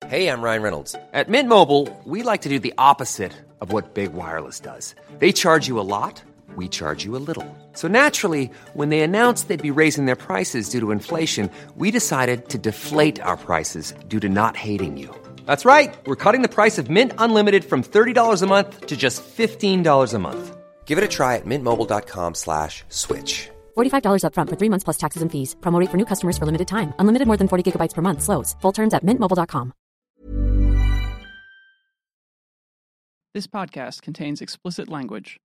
Hey, I'm Ryan Reynolds. At Mint Mobile, we like to do the opposite of what Big Wireless does. They charge you a lot, we charge you a little. So naturally, when they announced they'd be raising their prices due to inflation, we decided to deflate our prices due to not hating you. That's right. We're cutting the price of Mint Unlimited from $30 a month to just $15 a month. Give it a try at mintmobile.com/switch. $45 up front for 3 months plus taxes and fees. Promo rate for new customers for limited time. Unlimited more than 40 gigabytes per month. Slows full terms at mintmobile.com. This podcast contains explicit language.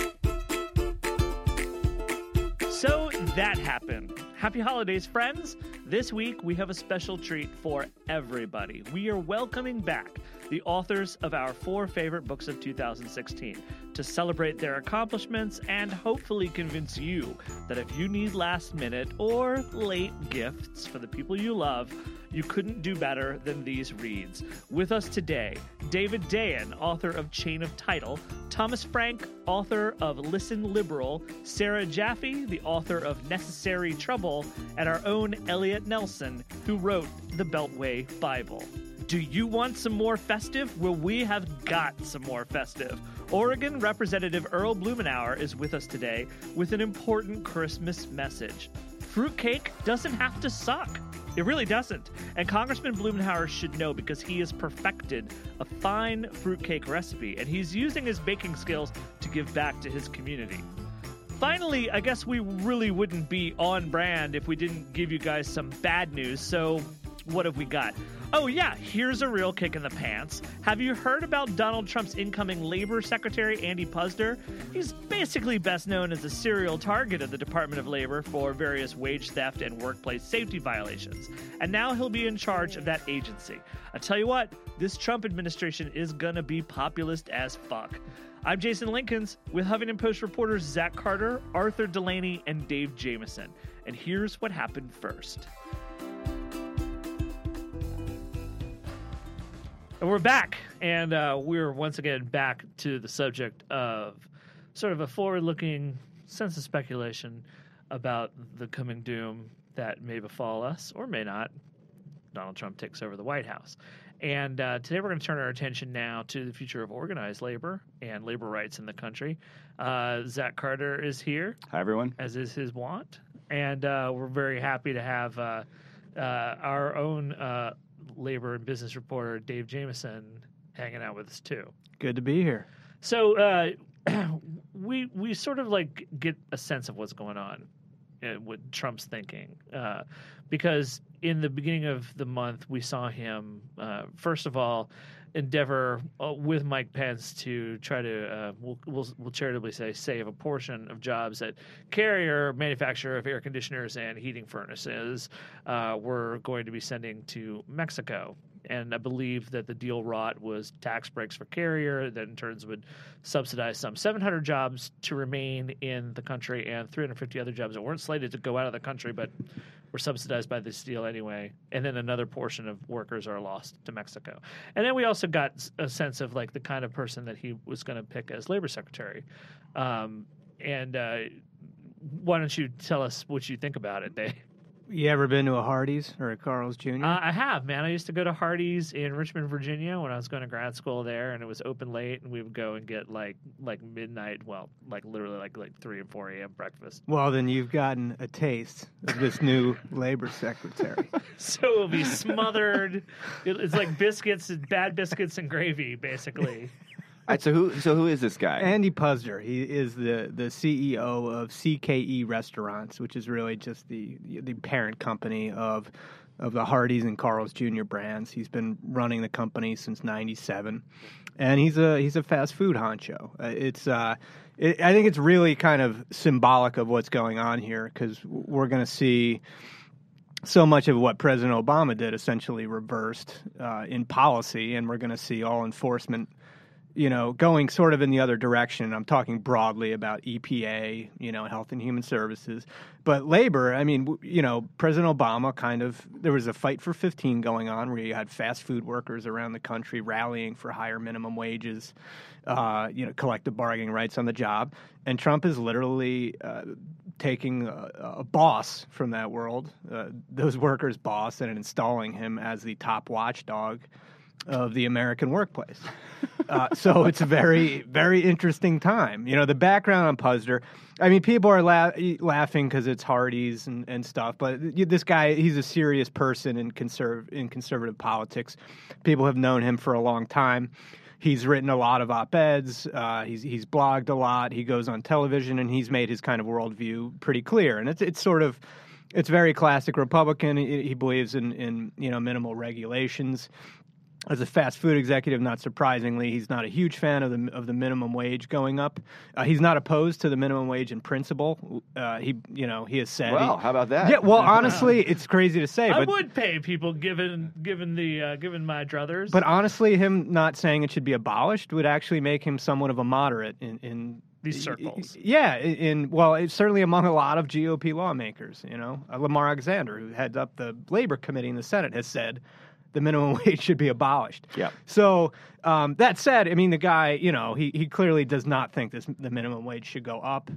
So that happened. Happy holidays, friends. This week, we have a special treat for everybody. We are welcoming back the authors of our 4 favorite books of 2016 to celebrate their accomplishments and hopefully convince you that if you need last-minute or late gifts for the people you love, you couldn't do better than these reads. With us today, David Dayen, author of Chain of Title, Thomas Frank, author of Listen Liberal, Sarah Jaffe, the author of Necessary Trouble, and our own Elliot Nelson, who wrote the Beltway Bible. Do you want some more festive? Well, we have got some more festive. Oregon Representative Earl Blumenauer is with us today with an important Christmas message. Fruitcake doesn't have to suck. It really doesn't. And Congressman Blumenauer should know because he has perfected a fine fruitcake recipe, and he's using his baking skills to give back to his community. Finally, I guess we really wouldn't be on brand if we didn't give you guys some bad news, so what have we got? Oh yeah, here's a real kick in the pants. Have you heard about Donald Trump's incoming Labor Secretary, Andy Puzder? He's basically best known as a serial target of the Department of Labor for various wage theft and workplace safety violations. And now he'll be in charge of that agency. I tell you what, this Trump administration is gonna be populist as fuck. I'm Jason Linkins with Huffington Post reporters Zach Carter, Arthur Delaney, and Dave Jamieson. And here's what happened first. And we're back, and we're once again back to the subject of sort of a forward-looking sense of speculation about the coming doom that may befall us, or may not. Donald Trump takes over the White House. And today we're going to turn our attention now to the future of organized labor and labor rights in the country. Zach Carter is here. Hi, everyone. As is his wont. And we're very happy to have our own labor and business reporter Dave Jamieson hanging out with us too. Good to be here. So we sort of like get a sense of what's going on with Trump's thinking, because in the beginning of the month we saw him first of all endeavor with Mike Pence to try to we'll charitably say save a portion of jobs at Carrier, manufacturer of air conditioners and heating furnaces, were going to be sending to Mexico. And I believe that the deal wrought was tax breaks for Carrier that in turn would subsidize some 700 jobs to remain in the country and 350 other jobs that weren't slated to go out of the country but were subsidized by this deal anyway. And then another portion of workers are lost to Mexico. And then we also got a sense of like the kind of person that he was going to pick as labor secretary. Why don't you tell us what you think about it, Dave? You ever been to a Hardee's or a Carl's Jr.? I have, man. I used to go to Hardee's in Richmond, Virginia when I was going to grad school there, and it was open late, and we would go and get like midnight, well, like literally like 3 and 4 a.m. breakfast. Well, then you've gotten a taste of this new labor secretary. So it'll be smothered. It's like biscuits, bad biscuits and gravy, basically. All right, so who is this guy? Andy Puzder. He is the CEO of CKE Restaurants, which is really just the parent company of the Hardee's and Carl's Jr. brands. He's been running the company since '97, and he's a fast food honcho. I think it's really kind of symbolic of what's going on here because we're going to see so much of what President Obama did essentially reversed in policy, and we're going to see all enforcement going sort of in the other direction. I'm talking broadly about EPA, Health and Human Services. But labor, I mean, President Obama there was a fight for 15 going on where you had fast food workers around the country rallying for higher minimum wages, collective bargaining rights on the job. And Trump has literally taking a boss from that world, those workers' boss, and installing him as the top watchdog of the American workplace. So it's a very, very interesting time. You know, the background on Puzder, I mean, people are laughing because it's Hardee's and stuff, but this guy, he's a serious person in conservative politics. People have known him for a long time. He's written a lot of op-eds. He's blogged a lot. He goes on television, and he's made his kind of worldview pretty clear. And it's very classic Republican. He believes in minimal regulations. As a fast food executive, not surprisingly, he's not a huge fan of the minimum wage going up. He's not opposed to the minimum wage in principle. He has said. Well, how about that? Yeah. Well, honestly, it's crazy to say. I but, would pay people given my druthers. But honestly, him not saying it should be abolished would actually make him somewhat of a moderate in these circles. Yeah. It's certainly among a lot of GOP lawmakers. You know, Lamar Alexander, who heads up the Labor Committee in the Senate, has said the minimum wage should be abolished. Yeah. So that said, I mean, the guy, he clearly does not think the minimum wage should go up.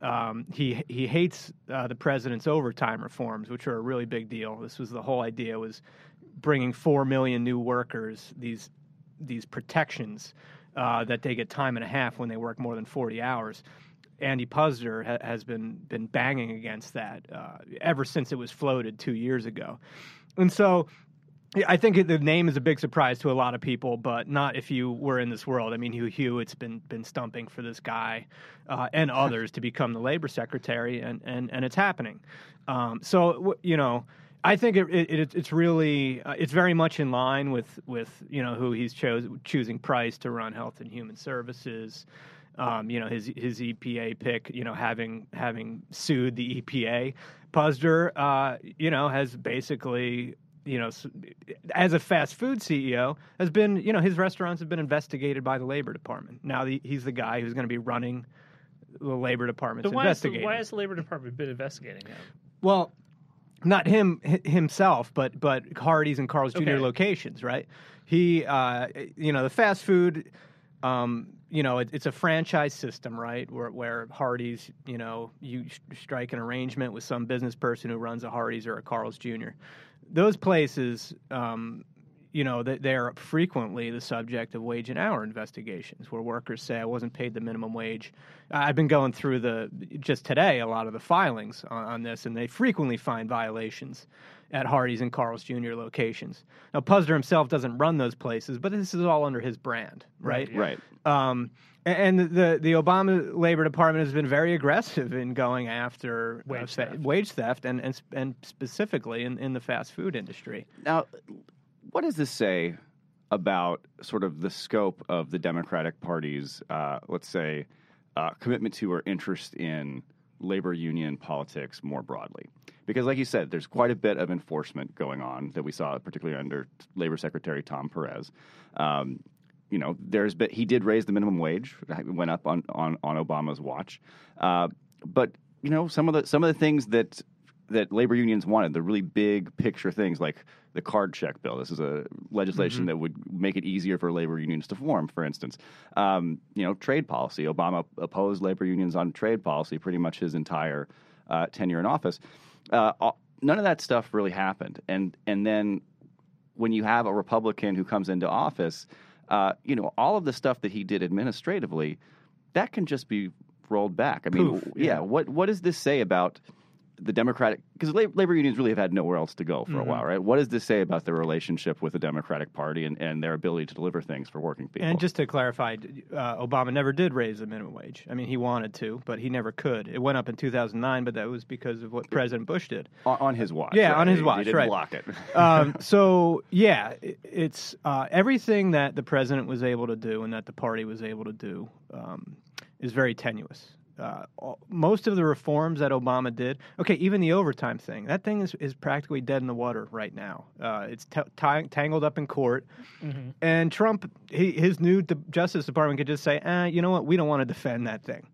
He hates the president's overtime reforms, which are a really big deal. This was the whole idea, was bringing 4 million new workers these protections that they get time and a half when they work more than 40 hours. Andy Puzder has been banging against that ever since it was floated 2 years ago. And so I think the name is a big surprise to a lot of people, but not if you were in this world. I mean, Hugh Hewitt's been stumping for this guy and others to become the labor secretary, and it's happening. So I think it's really it's very much in line with who he's choosing Price to run Health and Human Services. His EPA pick, having sued the EPA. Puzder, has basically, as a fast food CEO, has been, his restaurants have been investigated by the Labor Department. Now he's the guy who's going to be running the Labor Department's investigating. Why has the Labor Department been investigating him? Well, not himself, but Hardee's and Carl's Jr. locations, right? He, the fast food, it's a franchise system, right? Where Hardee's, you strike an arrangement with some business person who runs a Hardee's or a Carl's Jr. Those places, they're frequently the subject of wage and hour investigations where workers say, I wasn't paid the minimum wage. I've been going through just today, a lot of the filings on this, and they frequently find violations at Hardee's and Carl's Jr. locations. Now, Puzder himself doesn't run those places, but this is all under his brand, right? Right. And the Obama Labor Department has been very aggressive in going after wage theft and specifically in the fast food industry. Now, what does this say about sort of the scope of the Democratic Party's, let's say, commitment to or interest in labor union politics more broadly? Because, like you said, there's quite a bit of enforcement going on that we saw, particularly under Labor Secretary Tom Perez. He did raise the minimum wage. It went up on Obama's watch. But some of the things that labor unions wanted, the really big picture things like the card check bill. This is a legislation that would make it easier for labor unions to form, for instance. Trade policy. Obama opposed labor unions on trade policy pretty much his entire tenure in office. None of that stuff really happened. And then when you have a Republican who comes into office, all of the stuff that he did administratively, that can just be rolled back. I mean, what does this say about the Democratic, because labor unions really have had nowhere else to go for a while, right? What does this say about their relationship with the Democratic Party and their ability to deliver things for working people? And just to clarify, Obama never did raise the minimum wage. I mean, he wanted to, but he never could. It went up in 2009, but that was because of what President Bush did. On his watch. Yeah, right? on his watch, he didn't right. block it. It's everything that the president was able to do and that the party was able to do is very tenuous. Most of the reforms that Obama did, even the overtime thing, that thing is practically dead in the water right now. It's tangled up in court. Mm-hmm. And Trump, his new Justice Department could just say, you know what, we don't want to defend that thing.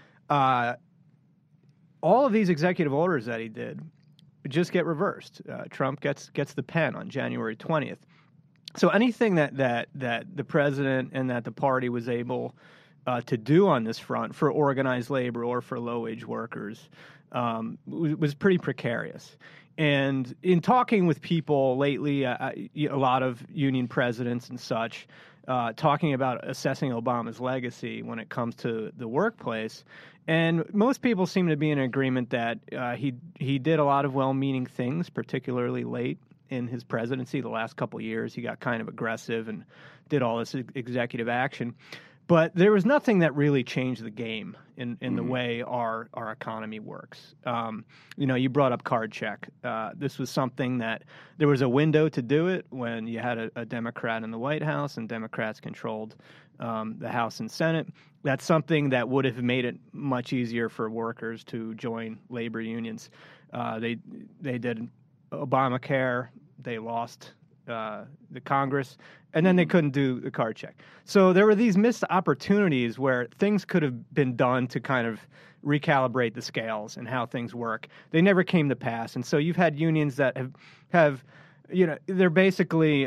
All of these executive orders that he did just get reversed. Trump gets the pen on January 20th. So anything that the president and that the party was able to do on this front for organized labor or for low-wage workers was pretty precarious. And in talking with people lately, a lot of union presidents and such, talking about assessing Obama's legacy when it comes to the workplace, and most people seem to be in agreement that he did a lot of well-meaning things, particularly late in his presidency. The last couple of years, he got kind of aggressive and did all this executive action. But there was nothing that really changed the game in the way our economy works. You brought up card check. This was something that there was a window to do it when you had a Democrat in the White House and Democrats controlled the House and Senate. That's something that would have made it much easier for workers to join labor unions. They did Obamacare. They lost the Congress, and then they couldn't do the card check. So there were these missed opportunities where things could have been done to kind of recalibrate the scales and how things work. They never came to pass, and so you've had unions that have they're basically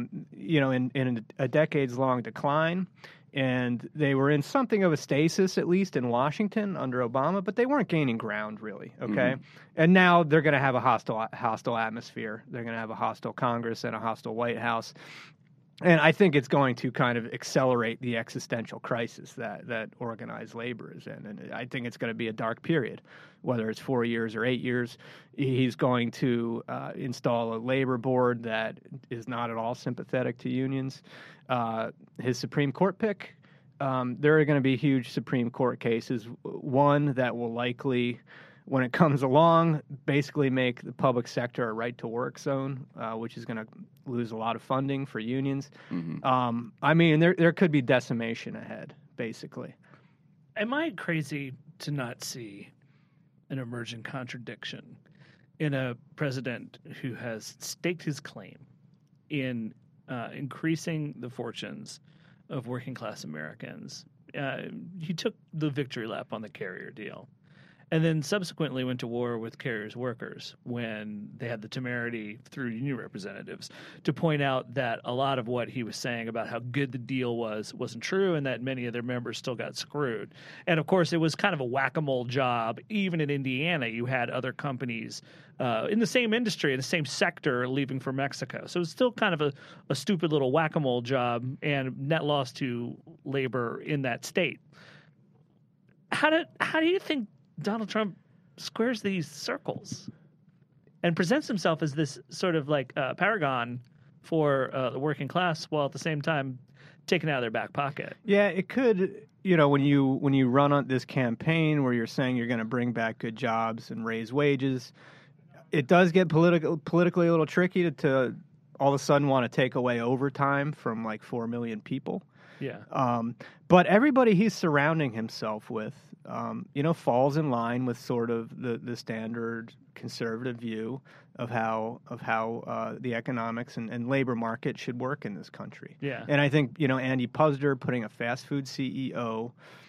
in a decades-long decline. And they were in something of a stasis, at least in Washington under Obama, but they weren't gaining ground, really, okay? Mm-hmm. And now they're going to have a hostile atmosphere. They're going to have a hostile Congress and a hostile White House. And I think it's going to kind of accelerate the existential crisis that organized labor is in. And I think it's going to be a dark period, whether it's 4 years or 8 years. He's going to install a labor board that is not at all sympathetic to unions. His Supreme Court pick, there are going to be huge Supreme Court cases. One that will likely, when it comes along, basically make the public sector a right-to-work zone, which is going to lose a lot of funding for unions. Mm-hmm. There could be decimation ahead, basically. Am I crazy to not see an emergent contradiction in a president who has staked his claim in increasing the fortunes of working-class Americans? He took the victory lap on the carrier deal, and then subsequently went to war with carriers' workers when they had the temerity through union representatives to point out that a lot of what he was saying about how good the deal wasn't true, and that many of their members still got screwed. And of course, it was kind of a whack-a-mole job. Even in Indiana, you had other companies in the same industry, in the same sector, leaving for Mexico. So it was still kind of a stupid little whack-a-mole job and net loss to labor in that state. How do you think Donald Trump squares these circles and presents himself as this sort of like paragon for the working class, while at the same time taking out of their back pocket? Yeah, it could. When you run on this campaign where you're saying you're going to bring back good jobs and raise wages, it does get politically a little tricky to all of a sudden want to take away overtime from like 4 million people. Yeah. But everybody he's surrounding himself with, falls in line with sort of the standard conservative view of how the economics and labor market should work in this country. Yeah. And I think, Andy Puzder putting a fast food CEO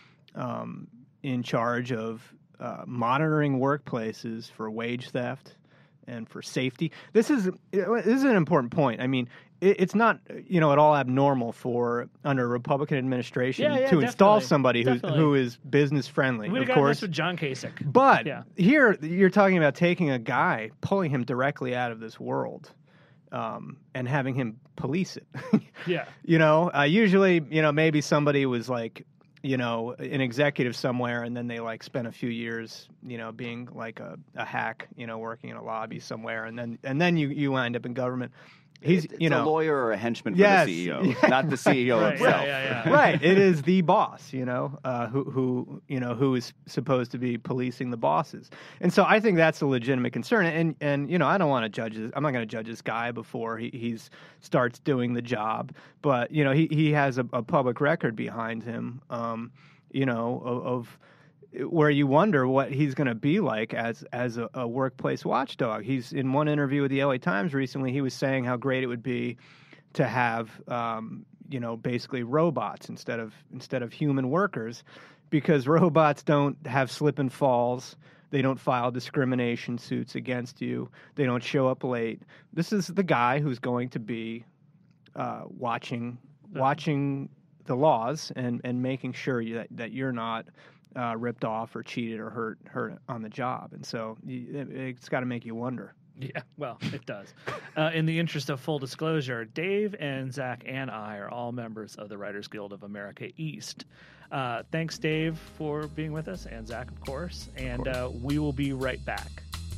in charge of monitoring workplaces for wage theft and for safety. This is an important point. I mean, it's not at all abnormal for under a Republican administration to install somebody who is business friendly. We'd have gotten this with John Kasich. But here you're talking about taking a guy, pulling him directly out of this world, and having him police it. Yeah. Usually, maybe somebody was like, an executive somewhere, and then they like spent a few years, being like a hack, working in a lobby somewhere, and then you wind up in government. He's a lawyer or a henchman for the CEO, not the CEO right, himself. Yeah. Right. It is the boss, who is supposed to be policing the bosses. And so I think that's a legitimate concern. And I don't want to judge this. I'm not going to judge this guy before he starts doing the job. But, he has a public record behind him, of where you wonder what he's going to be like as a workplace watchdog. He's in one interview with the LA Times recently, he was saying how great it would be to have, basically robots instead of human workers, because robots don't have slip and falls. They don't file discrimination suits against you. They don't show up late. This is the guy who's going to be watching the laws and making sure that you're not ripped off or cheated or hurt on the job. And so it's got to make you wonder. Yeah, well, it does. In the interest of full disclosure, Dave and Zach and I are all members of the Writers Guild of America East. Thanks, Dave, for being with us, and Zach, of course. And we will be right back.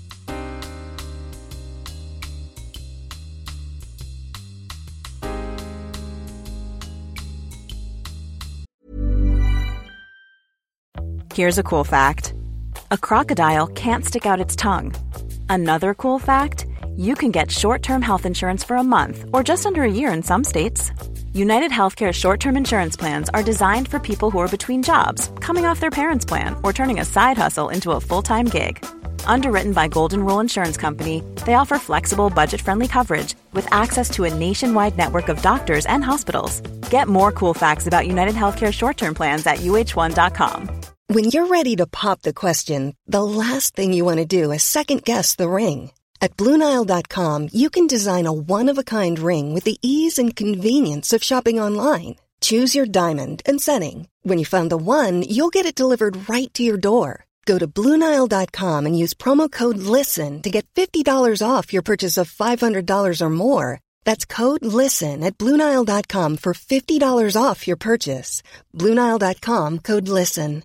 Here's a cool fact. A crocodile can't stick out its tongue. Another cool fact, you can get short-term health insurance for a month or just under a year in some states. United Healthcare short-term insurance plans are designed for people who are between jobs, coming off their parents' plan, or turning a side hustle into a full-time gig. Underwritten by Golden Rule Insurance Company, they offer flexible, budget-friendly coverage with access to a nationwide network of doctors and hospitals. Get more cool facts about United Healthcare short-term plans at uh1.com. When you're ready to pop the question, the last thing you want to do is second-guess the ring. At BlueNile.com, you can design a one-of-a-kind ring with the ease and convenience of shopping online. Choose your diamond and setting. When you find the one, you'll get it delivered right to your door. Go to BlueNile.com and use promo code LISTEN to get $50 off your purchase of $500 or more. That's code LISTEN at BlueNile.com for $50 off your purchase. BlueNile.com, code LISTEN.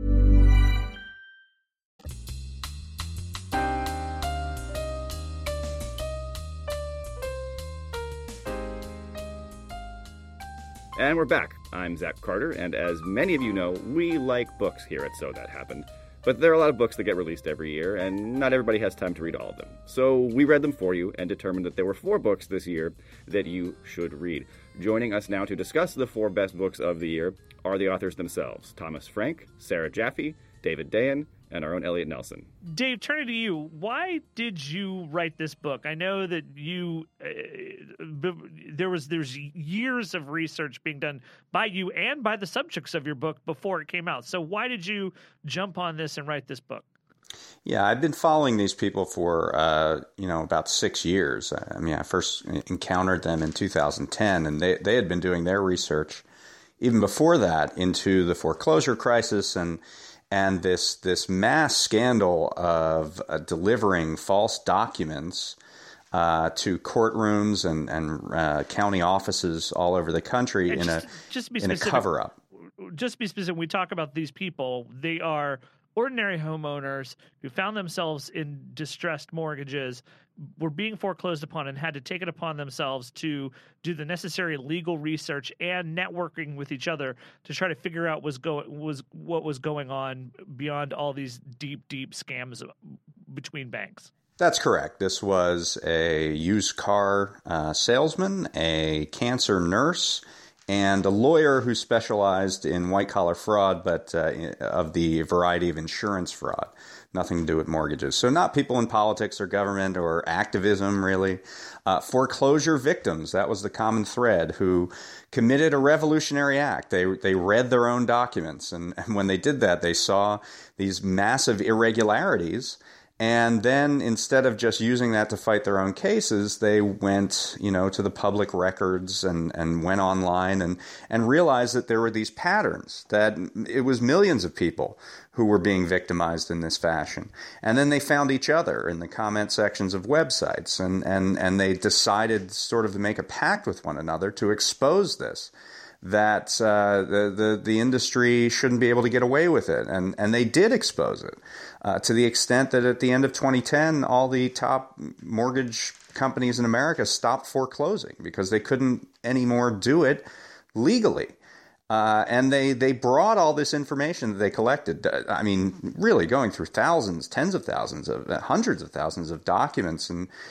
And we're back. I'm Zach Carter, and as many of you know, we like books here at So That Happened. But there are a lot of books that get released every year, and not everybody has time to read all of them. So we read them for you and determined that there were 4 books this year that you should read. Joining us now to discuss the 4 best books of the year are the authors themselves, Thomas Frank, Sarah Jaffe, David Dayen, and our own Elliot Nelson. Dave, turning to you, why did you write this book? I know that you there's years of research being done by you and by the subjects of your book before it came out. So why did you jump on this and write this book? Yeah, I've been following these people for about 6 years. I mean, I first encountered them in 2010, and they had been doing their research even before that into the foreclosure crisis and this mass scandal of delivering false documents to courtrooms and county offices all over the country in a cover-up. Just be specific. When we talk about these people, they are ordinary homeowners who found themselves in distressed mortgages, were being foreclosed upon, and had to take it upon themselves to do the necessary legal research and networking with each other to try to figure out what was going on beyond all these deep scams between banks. That's correct. This was a used car salesman, a cancer nurse, and a lawyer who specialized in white-collar fraud, but of the variety of insurance fraud. Nothing to do with mortgages. So not people in politics or government or activism, really. Foreclosure victims, that was the common thread, who committed a revolutionary act. They read their own documents, and when they did that, they saw these massive irregularities. And then instead of just using that to fight their own cases, they went, to the public records and went online and realized that there were these patterns, that it was millions of people who were being victimized in this fashion. And then they found each other in the comment sections of websites, and they decided sort of to make a pact with one another to expose this, that the industry shouldn't be able to get away with it. And they did expose it. To the extent that at the end of 2010, all the top mortgage companies in America stopped foreclosing because they couldn't anymore do it legally. And they brought all this information that they collected. I mean, really going through thousands, tens of thousands, hundreds of thousands of documents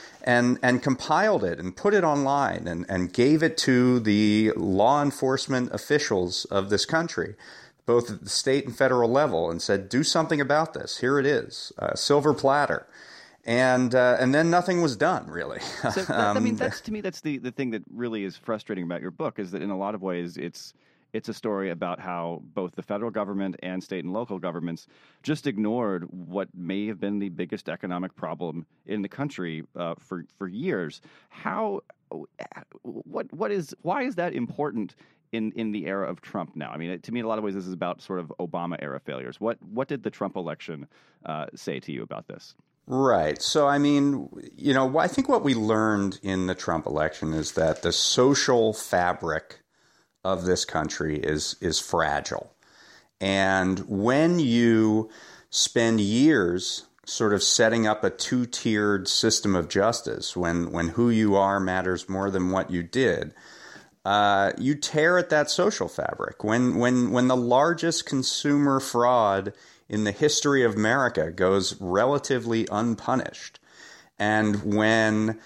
and compiled it and put it online and gave it to the law enforcement officials of this country, both at the state and federal level, and said, do something about this. Here it is, silver platter. And then nothing was done, really. So, that's to me, that's the thing that really is frustrating about your book, is that in a lot of ways it's a story about how both the federal government and state and local governments just ignored what may have been the biggest economic problem in the country for years. Why is that important in the era of Trump now? I mean, to me, in a lot of ways, this is about sort of Obama era failures. What did the Trump election say to you about this? Right. So, I mean, I think what we learned in the Trump election is that the social fabric of this country is fragile. And when you spend years sort of setting up a two-tiered system of justice, when who you are matters more than what you did, you tear at that social fabric. When the largest consumer fraud in the history of America goes relatively unpunished, and when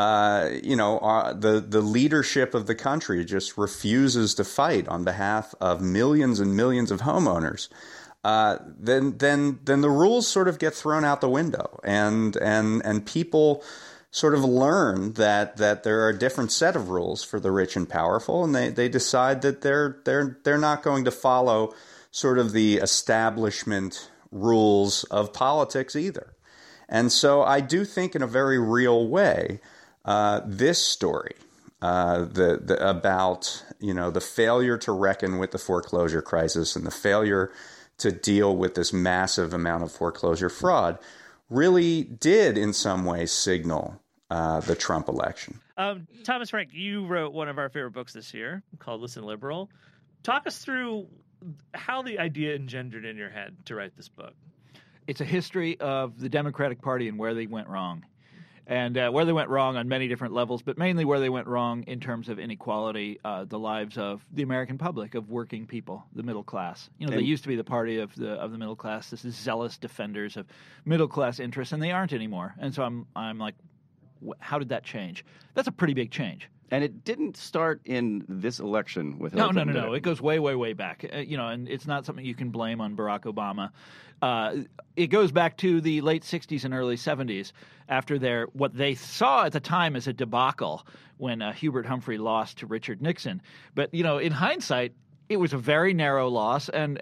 the leadership of the country just refuses to fight on behalf of millions and millions of homeowners, then the rules sort of get thrown out the window, and people sort of learn that there are a different set of rules for the rich and powerful, and they decide that they're not going to follow sort of the establishment rules of politics either. And so I do think in a very real way, this story about the failure to reckon with the foreclosure crisis and the failure to deal with this massive amount of foreclosure fraud really did in some ways signal the Trump election. Thomas Frank, you wrote one of our favorite books this year called Listen Liberal. Talk us through how the idea engendered in your head to write this book. It's a history of the Democratic Party and where they went wrong. And where they went wrong on many different levels, but mainly where they went wrong in terms of inequality, the lives of the American public, of working people, the middle class. They used to be the party of the middle class. This is zealous defenders of middle class interests, and they aren't anymore. And so I'm like, how did that change? That's a pretty big change. And it didn't start in this election with Hillary Clinton. No. It goes way, way, way back. And it's not something you can blame on Barack Obama. It goes back to the late 60s and early 70s after what they saw at the time as a debacle when Hubert Humphrey lost to Richard Nixon. But, in hindsight, it was a very narrow loss, and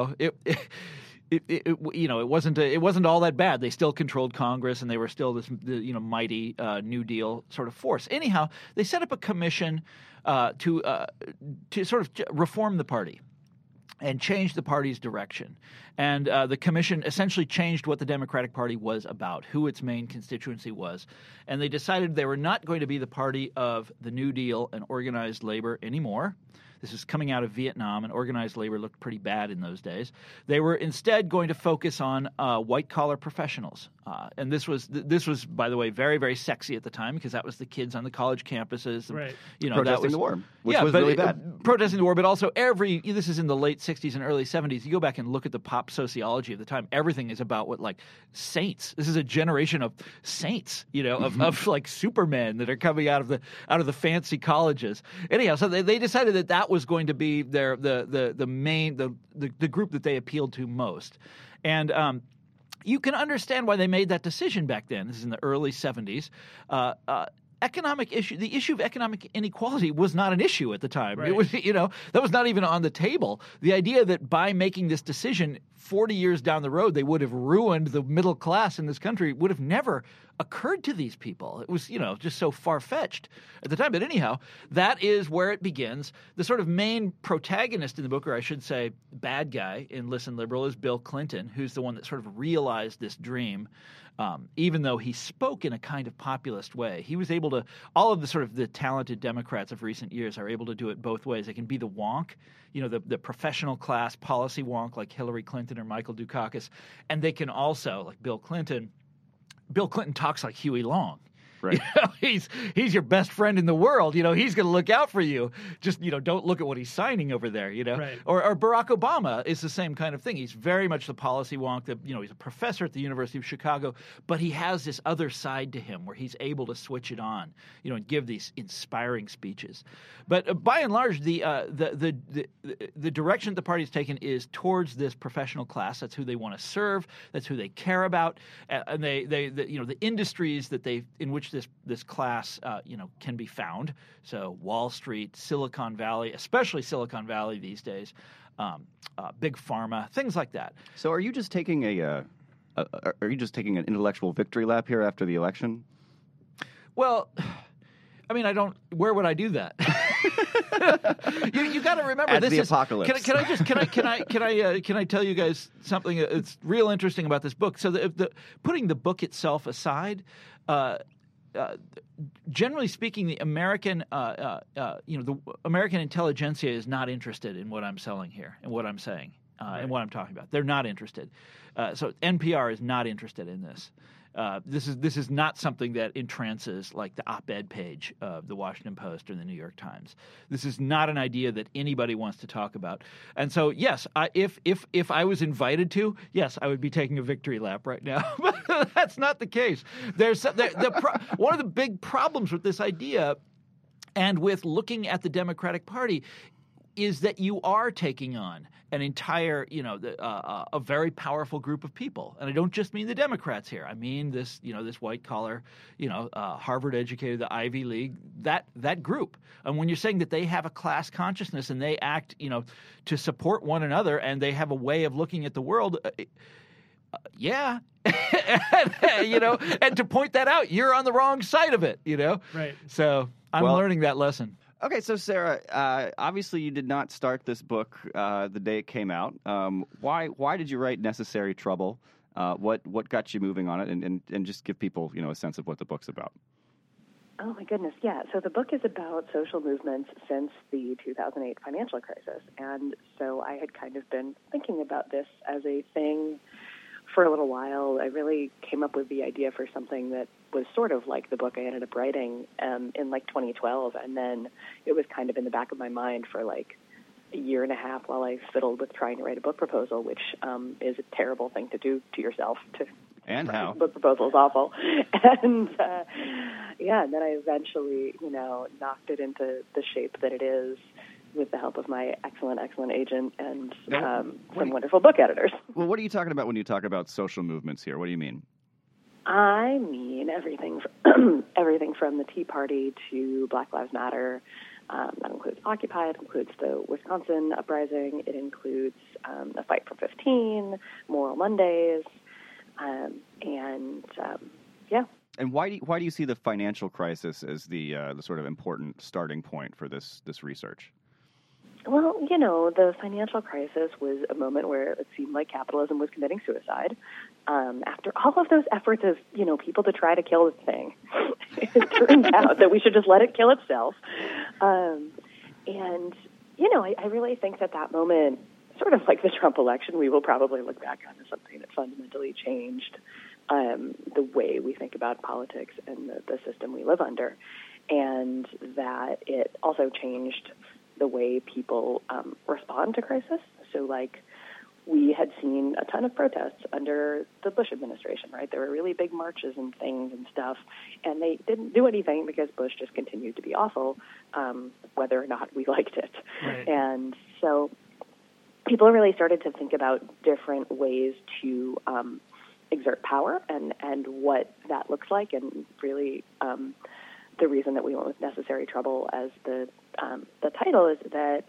it wasn't all that bad. They still controlled Congress, and they were still this mighty New Deal sort of force. Anyhow, they set up a commission to sort of reform the party and change the party's direction. And the commission essentially changed what the Democratic Party was about, who its main constituency was. And they decided they were not going to be the party of the New Deal and organized labor anymore. This is coming out of Vietnam, and organized labor looked pretty bad in those days. They were instead going to focus on white-collar professionals. And this was, by the way, very, very sexy at the time because that was the kids on the college campuses. Right. Protesting the war, which was really bad. Protesting the war, but also this is in the late 60s and early 70s. You go back and look at the pop sociology of the time. Everything is about saints. This is a generation of saints, of like Supermen that are coming out of the fancy colleges. Anyhow, so they decided that was going to be the main group that they appealed to most. And you can understand why they made that decision back then. This is in the early 70s. The issue of economic inequality was not an issue at the time. Right. It was, that was not even on the table. The idea that by making this decision 40 years down the road, they would have ruined the middle class in this country would have never occurred to these people. It was, just so far-fetched at the time. But anyhow, that is where it begins. The sort of main protagonist in the book, or I should say bad guy in Listen Liberal, is Bill Clinton, who's the one that sort of realized this dream. Even though he spoke in a kind of populist way, he was able to. All of the talented Democrats of recent years are able to do it both ways. They can be the wonk, the professional class policy wonk like Hillary Clinton or Michael Dukakis, and they can also, like Bill Clinton. Bill Clinton talks like Huey Long. Right. He's your best friend in the world. He's going to look out for you. Just, don't look at what he's signing over there, Right. Or Barack Obama is the same kind of thing. He's very much the policy wonk. He's a professor at the University of Chicago, but he has this other side to him where he's able to switch it on, and give these inspiring speeches. But by and large, the direction the party's taken is towards this professional class. That's who they want to serve. That's who they care about. And the industries in which this class can be found. So Wall Street, Silicon Valley, especially Silicon Valley these days, big pharma, things like that. So are you just taking an intellectual victory lap here after the election? Well, I mean, where would I do that? You got to remember At this the is apocalypse. Can I tell you guys something that's real interesting about this book? So putting the book itself aside. Generally speaking, the American, the American intelligentsia is not interested in what I'm selling here and what I'm saying and what I'm talking about. They're not interested. So NPR is not interested in this. This is not something that entrances like the op-ed page of the Washington Post or the New York Times. This is not an idea that anybody wants to talk about. And so, yes, if I was invited to, yes, I would be taking a victory lap right now. But that's not the case. One of the big problems with this idea and with looking at the Democratic Party is that you are taking on an entire, a very powerful group of people, and I don't just mean the Democrats here. I mean this white collar, Harvard educated, the Ivy League, that group. And when you're saying that they have a class consciousness and they act, to support one another, and they have a way of looking at the world. Yeah, and to point that out, you're on the wrong side of it, Right. So I'm learning that lesson. Okay, so Sarah, obviously you did not start this book the day it came out. Why did you write Necessary Trouble? What got you moving on it, and just give people a sense of what the book's about. Oh my goodness, yeah. So the book is about social movements since the 2008 financial crisis, and so I had kind of been thinking about this as a thing for a little while. I really came up with the idea for something that was sort of like the book I ended up writing in like 2012, and then it was kind of in the back of my mind for like a year and a half while I fiddled with trying to write a book proposal, which is a terrible thing to do to yourself. And how? Book proposal is awful. And and then I eventually, knocked it into the shape that it is, with the help of my excellent agent and some wonderful book editors. Well, what are you talking about when you talk about social movements here? What do you mean? I mean everything from the Tea Party to Black Lives Matter. That includes Occupy. It includes the Wisconsin uprising. It includes the Fight for 15, Moral Mondays, And why do you see the financial crisis as the sort of important starting point for this research? Well, the financial crisis was a moment where it seemed like capitalism was committing suicide. After all of those efforts of, people to try to kill the thing, it turned out that we should just let it kill itself. I really think that moment, sort of like the Trump election, we will probably look back on as something that fundamentally changed the way we think about politics and the system we live under, and that it also changed the way people respond to crisis. So, we had seen a ton of protests under the Bush administration, right? There were really big marches and things and stuff, and they didn't do anything because Bush just continued to be awful, whether or not we liked it. Right. And so people really started to think about different ways to exert power and what that looks like, and really the reason that we went with Necessary Trouble as the title is that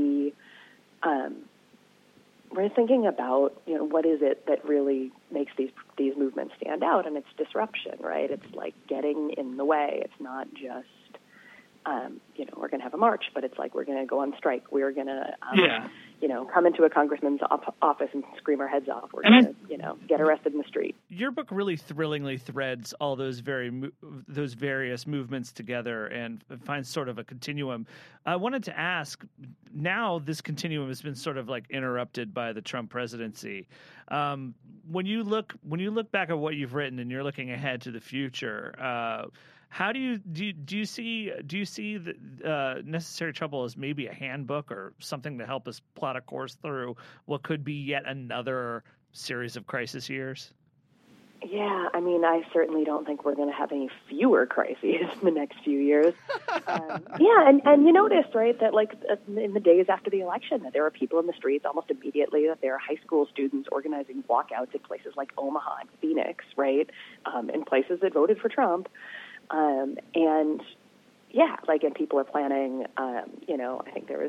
we're thinking about, what is it that really makes these movements stand out, and it's disruption, right? It's like getting in the way. It's not just, we're going to have a march, but it's like we're going to go on strike. We're going to, come into a congressman's office and scream our heads off. We're going to, get arrested in the street. Your book really thrillingly threads all those various movements together and finds sort of a continuum. I wanted to ask, now this continuum has been sort of like interrupted by the Trump presidency. When you look back at what you've written and you're looking ahead to the future, how do you see the Necessary Trouble as maybe a handbook or something to help us plot a course through what could be yet another series of crisis years? Yeah, I certainly don't think we're going to have any fewer crises in the next few years. And you noticed, right, that in the days after the election, that there were people in the streets almost immediately, that there are high school students organizing walkouts in places like Omaha and Phoenix, right, in places that voted for Trump. And people are planning, I think there was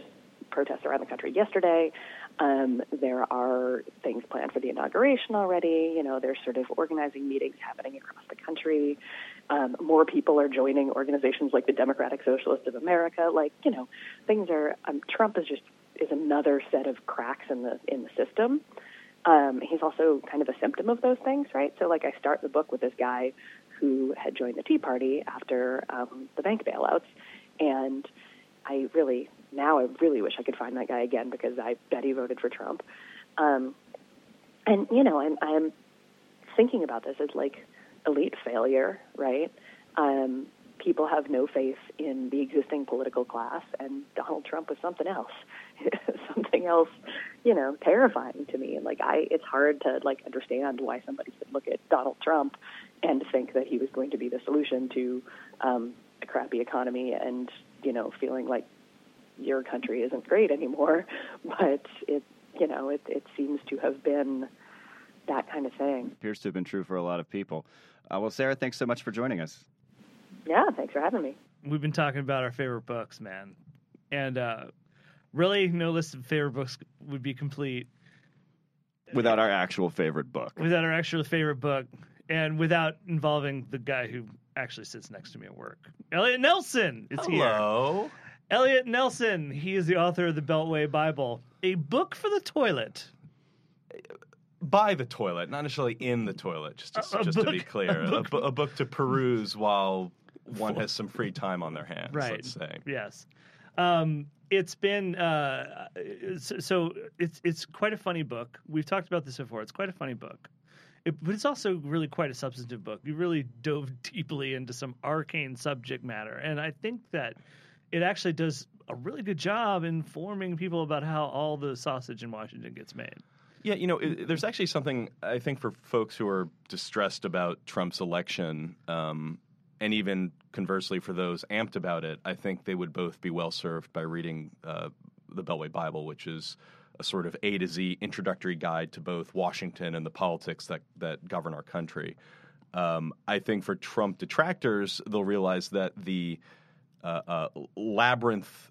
protests around the country yesterday. There are things planned for the inauguration already. You know, there's sort of organizing meetings happening across the country. More people are joining organizations like the Democratic Socialists of America. Like, you know, things are. Trump is another set of cracks in the system. He's also kind of a symptom of those things, right? So, like, I start the book with this guy who had joined the Tea Party after the bank bailouts, and I really wish I could find that guy again, because I bet he voted for Trump. And, you know, I'm thinking about this as, like, elite failure, right? People have no faith in the existing political class, and Donald Trump was something else. Something else, you know, terrifying to me. And, like, it's hard to, like, understand why somebody could look at Donald Trump and think that he was going to be the solution to a crappy economy and, you know, feeling like your country isn't great anymore. But it seems to have been that kind of thing. Appears to have been true for a lot of people. Well, Sarah, thanks so much for joining us. Yeah, thanks for having me. We've been talking about our favorite books, man. And really, no list of favorite books would be complete without our actual favorite book. Without our actual favorite book, and without involving the guy who actually sits next to me at work. Elliot Nelson is here. Hello. Elliot Nelson. He is the author of the Beltway Bible, a book for the toilet. By the toilet, not necessarily in the toilet, just to be clear. A book to peruse while one has some free time on their hands, right. Let's say. Yes. It's been so it's quite a funny book. We've talked about this before. It's quite a funny book, but it's also really quite a substantive book. You really dove deeply into some arcane subject matter, and I think that it actually does a really good job informing people about how all the sausage in Washington gets made. Yeah, you know, there's actually something, I think, for folks who are distressed about Trump's election, and even conversely for those amped about it, I think they would both be well served by reading the Beltway Bible, which is a sort of A to Z introductory guide to both Washington and the politics that govern our country. I think for Trump detractors, they'll realize that the labyrinth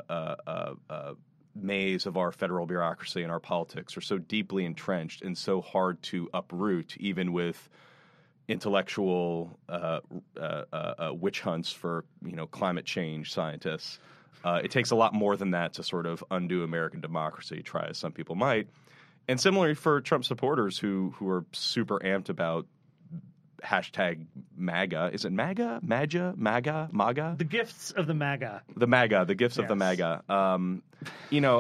maze of our federal bureaucracy and our politics are so deeply entrenched and so hard to uproot, even with intellectual witch hunts for, you know, climate change scientists. It takes a lot more than that to sort of undo American democracy, try as some people might. And similarly for Trump supporters who are super amped about hashtag MAGA. Is it MAGA? MAGA? The gifts of the MAGA. The MAGA, the gifts of the MAGA. You know,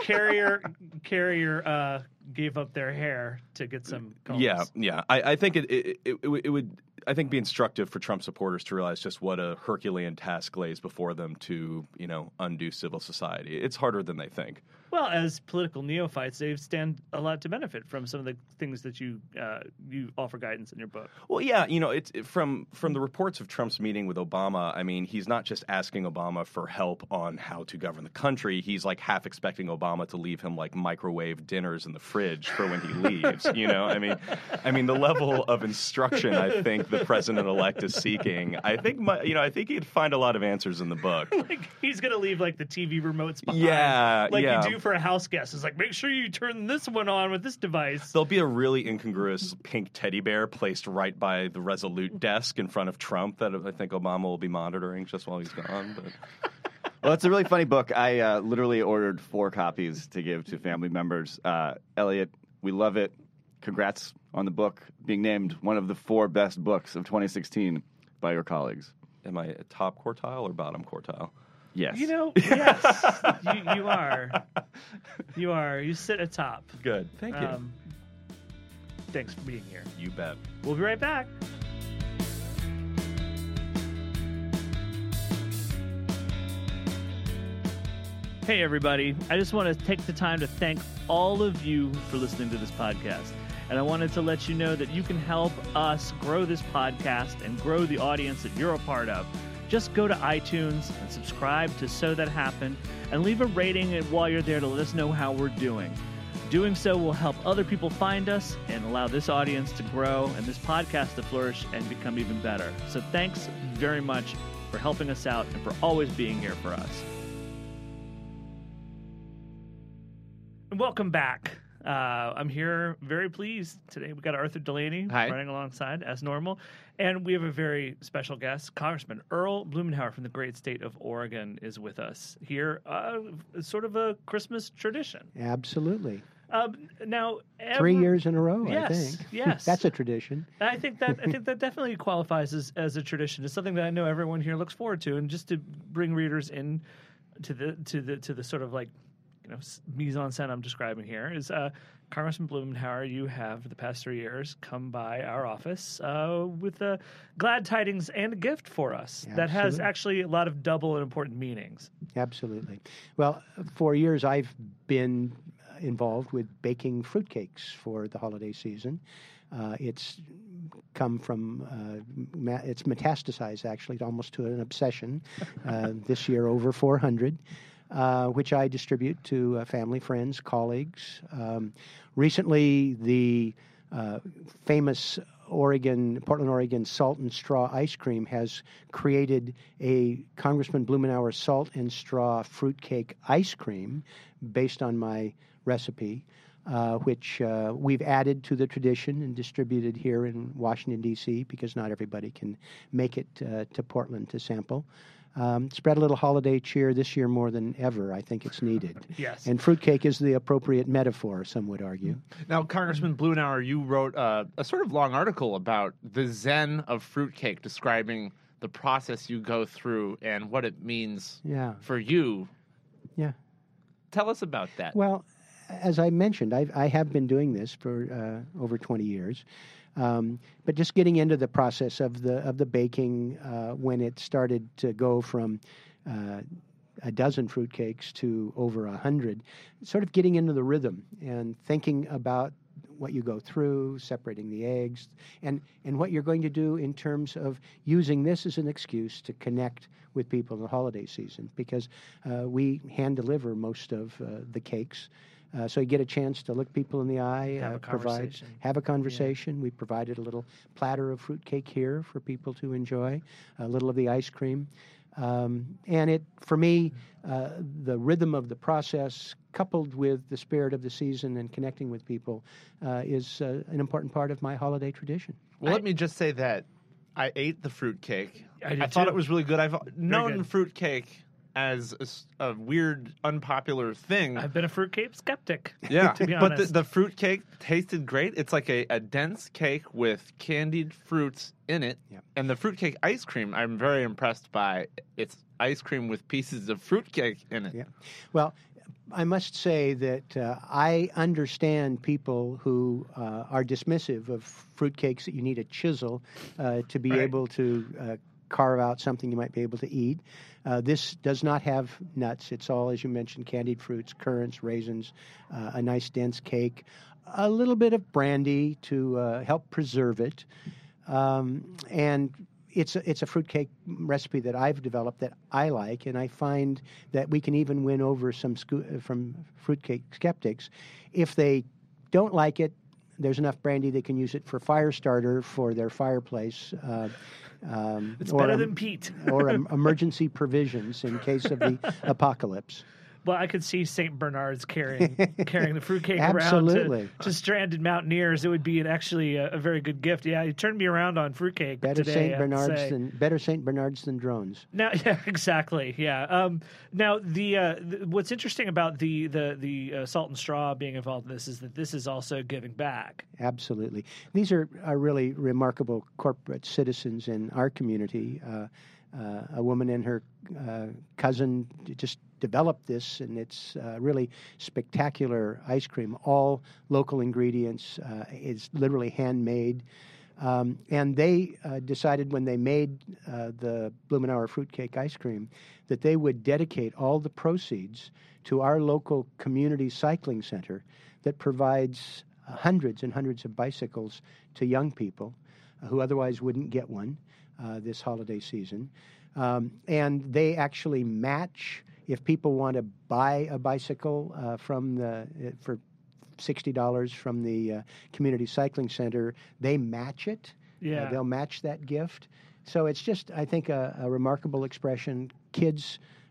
Carrier gave up their hair to get some combs. Yeah. I think it would. I think be instructive for Trump supporters to realize just what a Herculean task lays before them to, you know, undo civil society. It's harder than they think. Well, as political neophytes, they stand a lot to benefit from some of the things that you offer guidance in your book. Well, yeah, you know, from the reports of Trump's meeting with Obama. I mean, he's not just asking Obama for help on how to govern the country. He's like half expecting Obama to leave him like microwave dinners in the fridge for when he leaves. You know, I mean, the level of instruction I think the president-elect is seeking. I think he'd find a lot of answers in the book. Like he's gonna leave like the TV remotes behind. Yeah, you do for a house guest. It's like, make sure you turn this one on with this device. There'll be a really incongruous pink teddy bear placed right by the Resolute desk in front of Trump that I think Obama will be monitoring just while he's gone. But well, it's a really funny book. I literally ordered 4 copies to give to family members. Elliot, we love it. Congrats on the book being named one of the 4 best books of 2016 by your colleagues. Am I a top quartile or bottom quartile? Yes. You know, yes, you are. You are. You sit atop. Good. Thank you. Thanks for being here. You bet. We'll be right back. Hey, everybody. I just want to take the time to thank all of you for listening to this podcast. And I wanted to let you know that you can help us grow this podcast and grow the audience that you're a part of. Just go to iTunes and subscribe to So That Happened and leave a rating while you're there to let us know how we're doing. Doing so will help other people find us and allow this audience to grow and this podcast to flourish and become even better. So thanks very much for helping us out and for always being here for us. Welcome back. I'm here very pleased today. We've got Arthur Delaney running alongside as normal. And we have a very special guest. Congressman Earl Blumenauer from the great state of Oregon is with us here. Sort of a Christmas tradition. Absolutely. Now, 3 years in a row, yes, I think. Yes. That's a tradition. I think that definitely qualifies as a tradition. It's something that I know everyone here looks forward to. And just to bring readers in to the sort of like, mise en scène I'm describing here is Congressman Blumenauer, you have the past 3 years come by our office with glad tidings and a gift for us that has actually a lot of double and important meanings. Absolutely. Well, for years I've been involved with baking fruitcakes for the holiday season. It's come from, it's metastasized actually almost to an obsession. This year over 400. Which I distribute to family, friends, colleagues. Recently, the famous Portland, Oregon Salt and Straw ice cream has created a Congressman Blumenauer Salt and Straw fruitcake ice cream based on my recipe, which we've added to the tradition and distributed here in Washington, D.C., because not everybody can make it to Portland to sample. Spread a little holiday cheer this year more than ever. I think it's needed. Yes. And fruitcake is the appropriate metaphor, some would argue. Now, Congressman Blumenauer, you wrote a sort of long article about the zen of fruitcake, describing the process you go through and what it means for you. Yeah. Tell us about that. Well, as I mentioned, I have been doing this for over 20 years. But just getting into the process of the baking when it started to go from a dozen fruitcakes to over 100, sort of getting into the rhythm and thinking about what you go through, separating the eggs, and what you're going to do in terms of using this as an excuse to connect with people in the holiday season, because we hand deliver most of the cakes. So you get a chance to look people in the eye, have a conversation. Yeah. We provided a little platter of fruitcake here for people to enjoy, a little of the ice cream. And it, for me, the rhythm of the process, coupled with the spirit of the season and connecting with people, is an important part of my holiday tradition. Well, let me just say that I ate the fruitcake. I thought it was really good. I've known fruitcake as a weird, unpopular thing. I've been a fruitcake skeptic. Yeah, to be honest. But the fruitcake tasted great. It's like a dense cake with candied fruits in it. Yeah. And the fruitcake ice cream, I'm very impressed by. It's ice cream with pieces of fruitcake in it. Yeah. Well, I must say that I understand people who are dismissive of fruitcakes that you need a chisel to be able to carve out something you might be able to eat. This does not have nuts. It's all, as you mentioned, candied fruits, currants, raisins, a nice dense cake, a little bit of brandy to help preserve it. And it's a fruitcake recipe that I've developed that I like, and I find that we can even win over some from fruitcake skeptics. If they don't like it, there's enough brandy they can use it for fire starter for their fireplace. It's better than peat. Or emergency provisions in case of the apocalypse. Well, I could see St. Bernard's carrying the fruitcake Absolutely. around to stranded mountaineers. It would be actually a very good gift. Yeah, you turned me around on fruitcake better today. Better St. Bernards than drones. Now, yeah, exactly. Yeah. Now, the what's interesting about the Salt and Straw being involved in this is that this is also giving back. Absolutely. These are really remarkable corporate citizens in our community. A woman and her cousin just developed this, and it's really spectacular ice cream, all local ingredients. It's literally handmade. And they decided when they made the Blumenauer fruitcake ice cream that they would dedicate all the proceeds to our local community cycling center that provides hundreds and hundreds of bicycles to young people who otherwise wouldn't get one this holiday season. And they actually match, if people want to buy a bicycle for $60 from the community cycling center, they match it. Yeah. They'll match that gift. So it's just, I think, a remarkable expression. Kids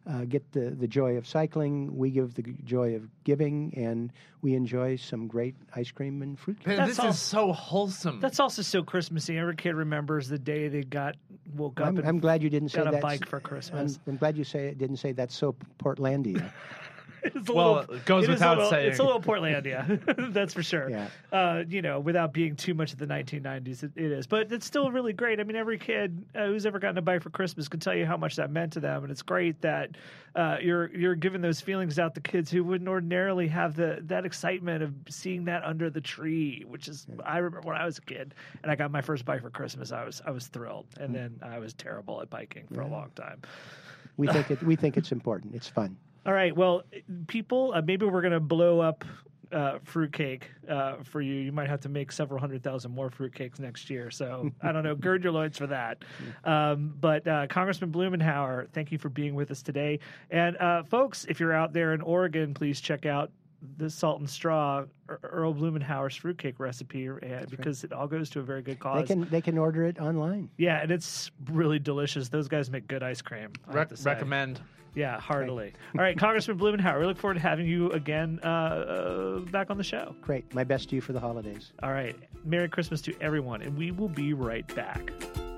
get the joy of cycling. We give the joy of giving, and we enjoy some great ice cream and fruit cake. This is so wholesome. That's also so Christmassy. Every kid remembers the day they woke up. I'm glad you didn't say got that. a bike for Christmas. I'm glad you didn't say that's so Portlandia. It goes without saying. It's a little Portlandia, that's for sure. Yeah. Without being too much of the 1990s, it is. But it's still really great. I mean, every kid who's ever gotten a bike for Christmas can tell you how much that meant to them, and it's great that you're giving those feelings out to kids who wouldn't ordinarily have that excitement of seeing that under the tree. Which is, I remember when I was a kid and I got my first bike for Christmas, I was thrilled, and then I was terrible at biking for a long time. We think it's important. It's fun. All right. Well, people, maybe we're going to blow up fruitcake for you. You might have to make several 100,000 more fruitcakes next year. So I don't know. Gird your loins for that. But Congressman Blumenauer, thank you for being with us today. And folks, if you're out there in Oregon, please check out the Salt and Straw Earl Blumenauer's fruitcake recipe, because it all goes to a very good cause. They can order it online. Yeah, and it's really delicious. Those guys make good ice cream. Recommend. Yeah, heartily. All right, Congressman Blumenauer, we look forward to having you again back on the show. Great. My best to you for the holidays. All right. Merry Christmas to everyone, and we will be right back.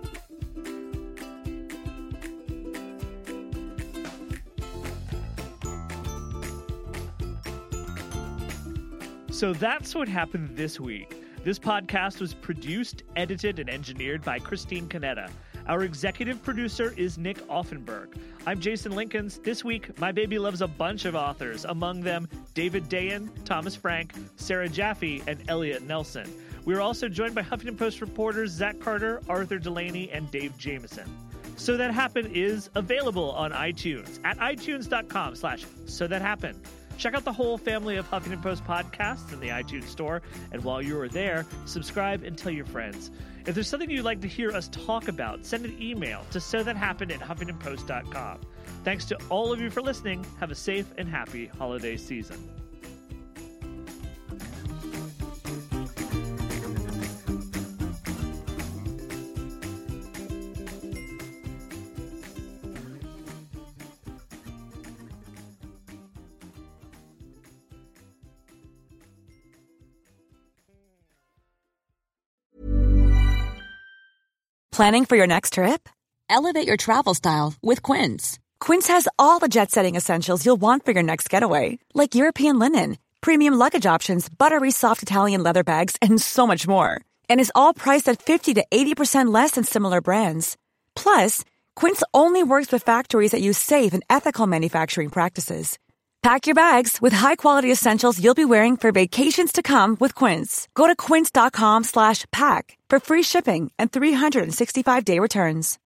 So that's what happened this week. This podcast was produced, edited, and engineered by Christine Canetta. Our executive producer is Nick Offenberg. I'm Jason Linkins. This week, my baby loves a bunch of authors, among them David Dayen, Thomas Frank, Sarah Jaffe, and Elliot Nelson. We are also joined by Huffington Post reporters Zach Carter, Arthur Delaney, and Dave Jameson. So That Happened is available on iTunes at itunes.com/So That Happened. Check out the whole family of Huffington Post podcasts in the iTunes store, and while you are there, subscribe and tell your friends. If there's something you'd like to hear us talk about, send an email to sothathappened@huffingtonpost.com. Thanks to all of you for listening. Have a safe and happy holiday season. Planning for your next trip? Elevate your travel style with Quince. Quince has all the jet-setting essentials you'll want for your next getaway, like European linen, premium luggage options, buttery soft Italian leather bags, and so much more. And is all priced at 50 to 80% less than similar brands. Plus, Quince only works with factories that use safe and ethical manufacturing practices. Pack your bags with high-quality essentials you'll be wearing for vacations to come with Quince. Go to quince.com/pack for free shipping and 365-day returns.